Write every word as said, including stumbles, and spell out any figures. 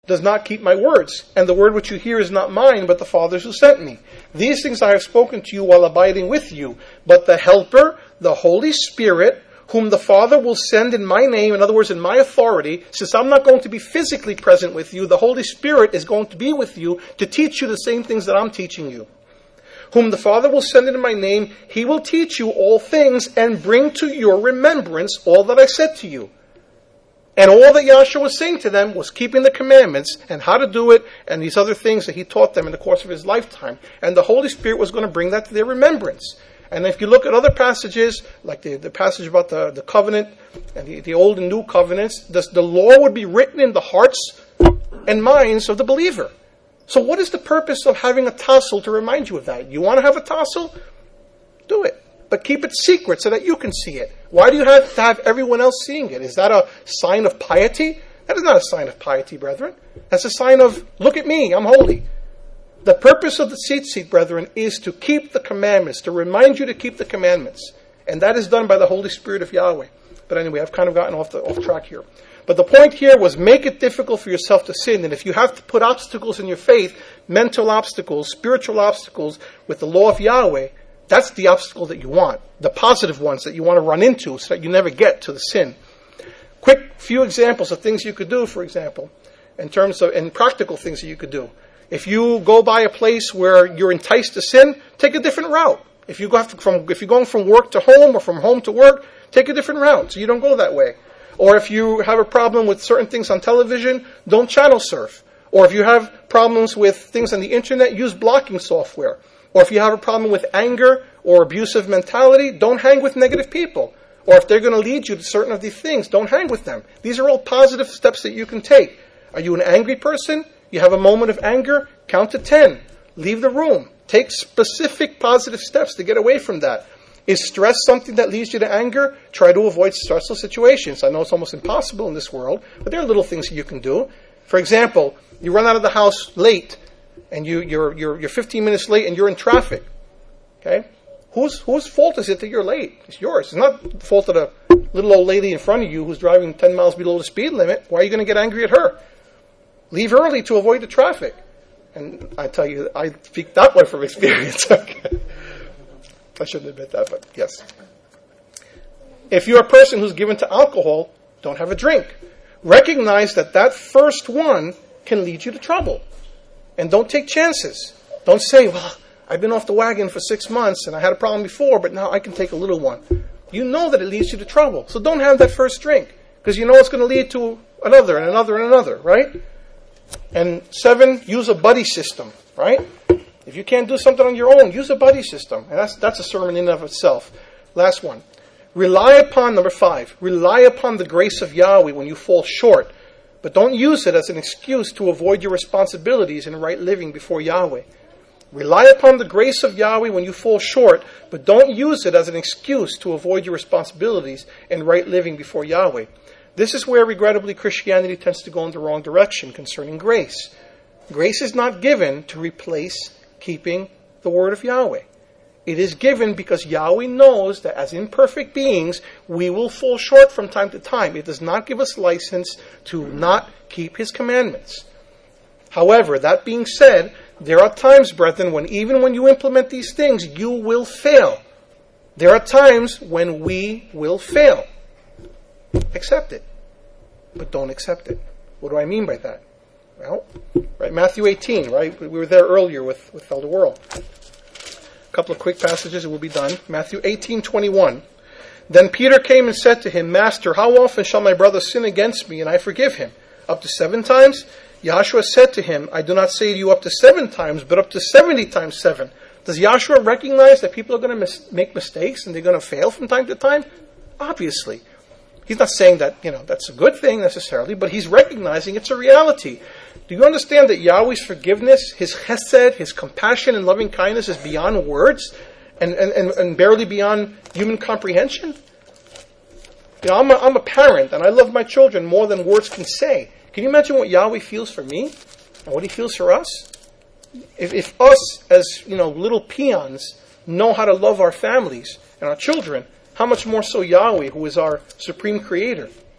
does not keep my words, and the word which you hear is not mine, but the Father's who sent me. These things I have spoken to you while abiding with you. But the Helper, the Holy Spirit, whom the Father will send in my name, in other words, in my authority, since I'm not going to be physically present with you, the Holy Spirit is going to be with you to teach you the same things that I'm teaching you. Whom the Father will send in my name, he will teach you all things and bring to your remembrance all that I said to you. And all that Yahshua was saying to them was keeping the commandments and how to do it and these other things that he taught them in the course of his lifetime. And the Holy Spirit was going to bring that to their remembrance. And if you look at other passages, like the, the passage about the, the covenant and the, the old and new covenants, the, the law would be written in the hearts and minds of the believer. So what is the purpose of having a tassel to remind you of that? You want to have a tassel? Do it. But keep it secret so that you can see it. Why do you have to have everyone else seeing it? Is that a sign of piety? That is not a sign of piety, brethren. That's a sign of, look at me, I'm holy. The purpose of the tzitzit, brethren, is to keep the commandments, to remind you to keep the commandments. And that is done by the Holy Spirit of Yahweh. But anyway, I've kind of gotten off the off track here. But the point here was make it difficult for yourself to sin. And if you have to put obstacles in your faith, mental obstacles, spiritual obstacles, with the law of Yahweh, that's the obstacle that you want. The positive ones that you want to run into so that you never get to the sin. Quick few examples of things you could do, for example, in terms of, and practical things that you could do. If you go by a place where you're enticed to sin, take a different route. If you go from, if you're going from work to home or from home to work, take a different route so you don't go that way. Or if you have a problem with certain things on television, don't channel surf. Or if you have problems with things on the internet, use blocking software. Or if you have a problem with anger or abusive mentality, don't hang with negative people. Or if they're going to lead you to certain of these things, don't hang with them. These are all positive steps that you can take. Are you an angry person? You have a moment of anger? Count to ten. Leave the room. Take specific positive steps to get away from that. Is stress something that leads you to anger? Try to avoid stressful situations. I know it's almost impossible in this world, but there are little things that you can do. For example, you run out of the house late, and you, you're, you're, you're fifteen minutes late and you're in traffic. Okay? Whose, whose fault is it that you're late? It's yours. It's not the fault of the little old lady in front of you who's driving ten miles below the speed limit. Why are you going to get angry at her? Leave early to avoid the traffic. And I tell you, I speak that way from experience. Okay. I shouldn't admit that, but yes. If you're a person who's given to alcohol, don't have a drink. Recognize that that first one can lead you to trouble. And don't take chances. Don't say, well, I've been off the wagon for six months and I had a problem before, but now I can take a little one. You know that it leads you to trouble. So don't have that first drink, because you know it's going to lead to another and another and another, right? And seven, use a buddy system, right? If you can't do something on your own, use a buddy system. And that's, that's a sermon in and of itself. Last one. Rely upon, number five, rely upon the grace of Yahweh when you fall short. But don't use it as an excuse to avoid your responsibilities in right living before Yahweh. Rely upon the grace of Yahweh when you fall short, but don't use it as an excuse to avoid your responsibilities in right living before Yahweh. This is where, regrettably, Christianity tends to go in the wrong direction concerning grace. Grace is not given to replace keeping the word of Yahweh. It is given because Yahweh knows that as imperfect beings, we will fall short from time to time. It does not give us license to not keep his commandments. However, that being said, there are times, brethren, when even when you implement these things, you will fail. There are times when we will fail. Accept it, but don't accept it. What do I mean by that? Well, right, Matthew eighteen, right? We were there earlier with, with Elder World. A couple of quick passages and we'll be done. Matthew eighteen twenty-one. Then Peter came and said to him, Master, how often shall my brother sin against me and I forgive him? Up to seven times? Yahshua said to him, I do not say to you up to seven times, but up to seventy times seven. Does Yahshua recognize that people are going to mis- make mistakes and they're going to fail from time to time? Obviously. He's not saying that, you know, that's a good thing necessarily, but he's recognizing it's a reality. Do you understand that Yahweh's forgiveness, his chesed, his compassion and loving kindness is beyond words and, and, and, and barely beyond human comprehension? You know, I'm a, I'm a parent and I love my children more than words can say. Can you imagine what Yahweh feels for me and what he feels for us? If, if us as, you know, little peons know how to love our families and our children, how much more so Yahweh, who is our supreme creator?